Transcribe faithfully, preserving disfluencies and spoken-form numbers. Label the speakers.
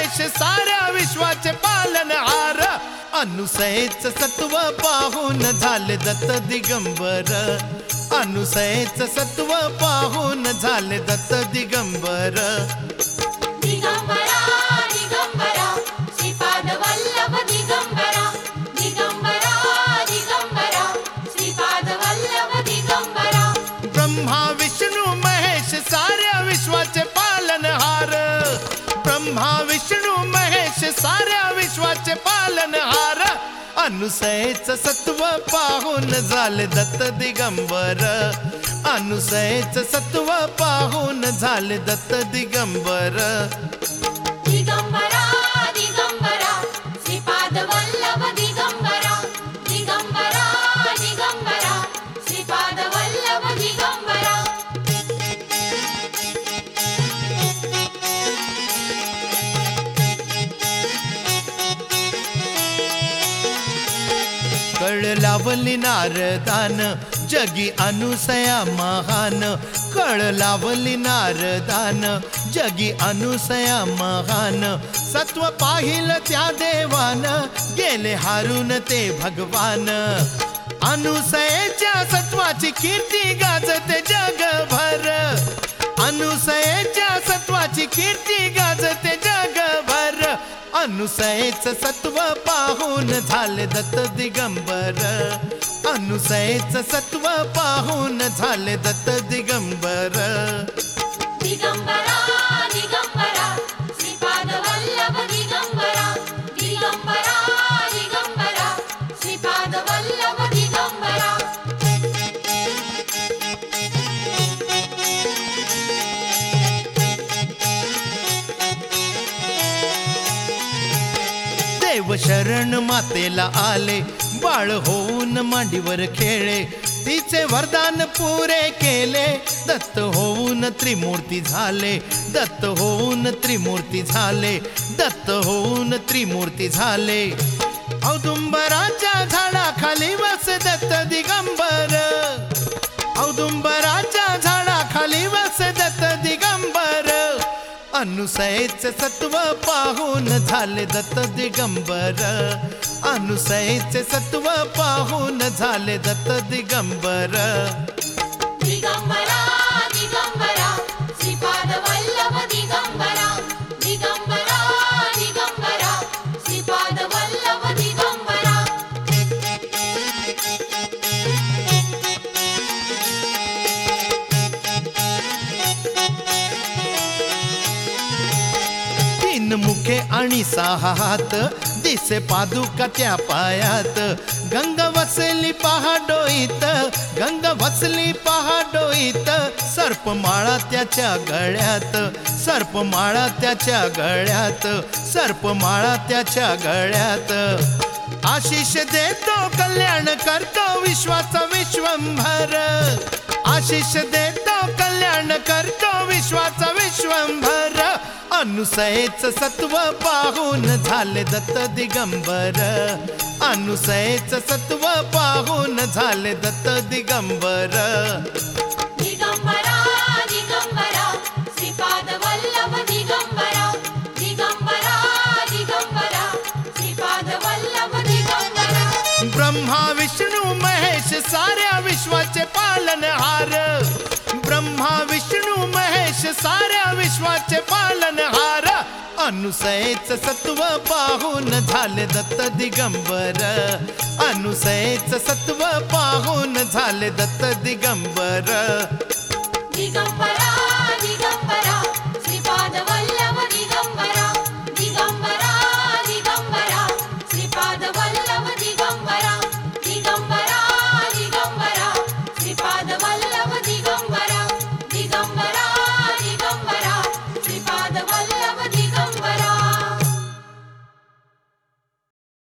Speaker 1: महेश साऱ्या विश्वाचे पालनहार अनुसयेच सत्व पाहून झाले दत्त दिगंबर अनुसयेच सत्व पाहून झाले दत्त दिगंबर
Speaker 2: दिगंबरा दिगंबरा श्रीपाद वल्लभ दिगंबरा दिगंबरा दिगंबरा श्रीपाद वल्लभ दिगंबरा
Speaker 1: ब्रह्मा विष्णू महेश साऱ्या विश्वाचे पालनहार ब्रह्मा विष्णू महेश साऱ्या विश्वाचे पालनहार अनुसयेच सत्व पाहून झाले दत्त दिगंबर अनुसयेच सत्व पाहून झाले दत्त दिगंबर
Speaker 2: दिगंबरा दिगंबरा श्रीपाद वल्लभ दिगंबरा दिगंबरा दिगंबरा श्रीपाद वल्लभ दिगंबरा
Speaker 1: कळ लावली नारदान जगी अनुसया महान कळ लावली नारदान जगी अनुसया महान सत्व पाहिल त्या देवान गेले हारून ते भगवान अनुसयेच्या सत्वाची कीर्ती गाजते जगभर अनुसयेच्या सत्वाची कीर्ती गाजते जगभर अनुसयेच सत्व पाहून झाले दत्त दिगंबर अनुसयेच सत्व पाहून झाले दत्त दिगंबर
Speaker 2: दिगंबरा दिगंबरा श्रीपाद वल्लभ दिगंबरा दिगंबरा दिगंबरा श्रीपाद वल्लभ दिगंबरा
Speaker 1: देव शरण मातेला आले बाळ होऊन मांडीवर खेळे तिचे वरदान पुरे केले दत्त होऊन त्रिमूर्ती झाले दत्त होऊन त्रिमूर्ती झाले दत्त होऊन त्रिमूर्ती झाले औदुंबराच्या झाडाखाली वस दत्त दिगंबर औदुंबराच्या झाडाखाली वस दत्त दिगंबर अनुसयेच सत्व पाहून झाले दत्त दिगंबर अनुसयेच सत्व पाहून झाले दत्त दिगंबर
Speaker 2: दिगंबरा दिगंबरा श्रीपाद वल्लभ दिगंबरा दिगंबरा दिगंबरा श्रीपाद वल्लभ दिगंबरा
Speaker 1: तीन मुखे आणि सहा हात दिसे पादुका त्या पायात गंगा वसली पहा डोईत गंगा वसली पहा डोईत सर्पमाळा त्याच्या गळ्यात सर्पमाळा त्याच्या गळ्यात सर्पमाळा त्याच्या गळ्यात आशिष देतो कल्याण करतो विश्वाचा विश्वंभर आशिष देतो कल्याण करतो विश्वाचा विश्वंभर अनुसयेच सत्व पाहून झाले दत्त दिगंबर अनुसयेच सत्व पाहून झाले दत्त दिगंबर
Speaker 2: दिगंबरा दिगंबरा श्रीपाद वल्लभ दिगंबरा दिगंबरा दिगंबरा श्रीपाद वल्लभ दिगंबरा
Speaker 1: ब्रह्मा विष्णू महेश साऱ्या विश्वाचे पालनहार ब्रह्मा विष्णू महेश साऱ्या विश्वाचे पालनहार अनुसयेच सत्व पाहून झाले दत्त दिगंबर अनुसयेच सत्व पाहून झाले दत्त दिगंबर
Speaker 2: दिगंबरा